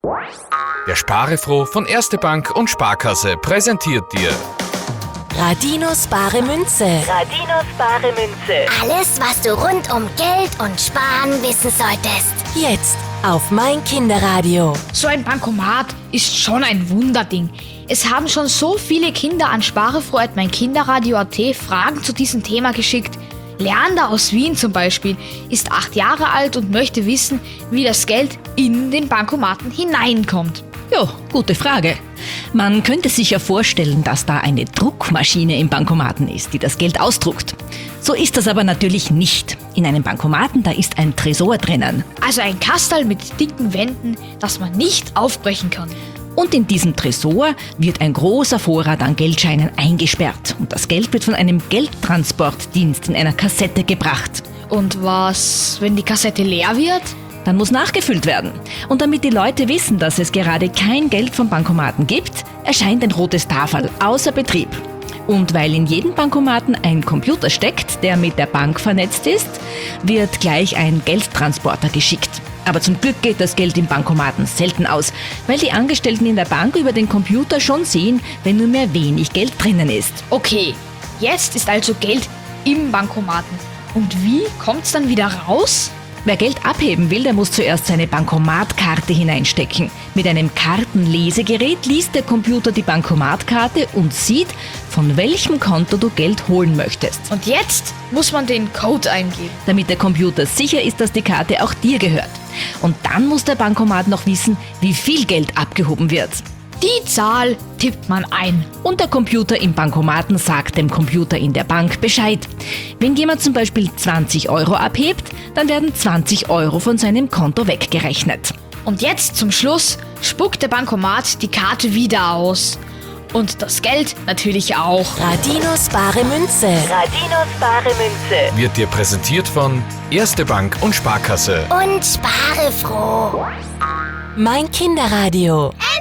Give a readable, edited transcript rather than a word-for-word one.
Der Sparefroh von Erste Bank und Sparkasse präsentiert dir Radinos bare Münze. Radinos bare Münze. Alles, was du rund um Geld und Sparen wissen solltest. Jetzt auf mein Kinderradio. So ein Bankomat ist schon ein Wunderding. Es haben schon so viele Kinder an sparefroh@meinkinderradio.at Fragen zu diesem Thema geschickt. Leander aus Wien zum Beispiel ist 8 Jahre alt und möchte wissen, wie das Geld in den Bankomaten hineinkommt. Ja, gute Frage. Man könnte sich ja vorstellen, dass da eine Druckmaschine im Bankomaten ist, die das Geld ausdruckt. So ist das aber natürlich nicht. In einem Bankomaten, da ist ein Tresor drinnen. Also ein Kasterl mit dicken Wänden, das man nicht aufbrechen kann. Und in diesem Tresor wird ein großer Vorrat an Geldscheinen eingesperrt. Und das Geld wird von einem Geldtransportdienst in einer Kassette gebracht. Und was, wenn die Kassette leer wird? Dann muss nachgefüllt werden. Und damit die Leute wissen, dass es gerade kein Geld vom Bankomaten gibt, erscheint ein rotes Taferl außer Betrieb. Und weil in jedem Bankomaten ein Computer steckt, der mit der Bank vernetzt ist, wird gleich ein Geldtransporter geschickt. Aber zum Glück geht das Geld im Bankomaten selten aus, weil die Angestellten in der Bank über den Computer schon sehen, wenn nur mehr wenig Geld drinnen ist. Okay, jetzt ist also Geld im Bankomaten. Und wie kommt's dann wieder raus? Wer Geld abheben will, der muss zuerst seine Bankomatkarte hineinstecken. Mit einem Kartenlesegerät liest der Computer die Bankomatkarte und sieht, von welchem Konto du Geld holen möchtest. Und jetzt muss man den Code eingeben. Damit der Computer sicher ist, dass die Karte auch dir gehört. Und dann muss der Bankomat noch wissen, wie viel Geld abgehoben wird. Die Zahl tippt man ein. Und der Computer im Bankomaten sagt dem Computer in der Bank Bescheid. Wenn jemand zum Beispiel 20 Euro abhebt, dann werden 20 Euro von seinem Konto weggerechnet. Und jetzt zum Schluss spuckt der Bankomat die Karte wieder aus. Und das Geld natürlich auch. Radinos bare Münze. Radinos bare Münze. wird dir präsentiert von Erste Bank und Sparkasse. Und spare froh. Mein Kinderradio.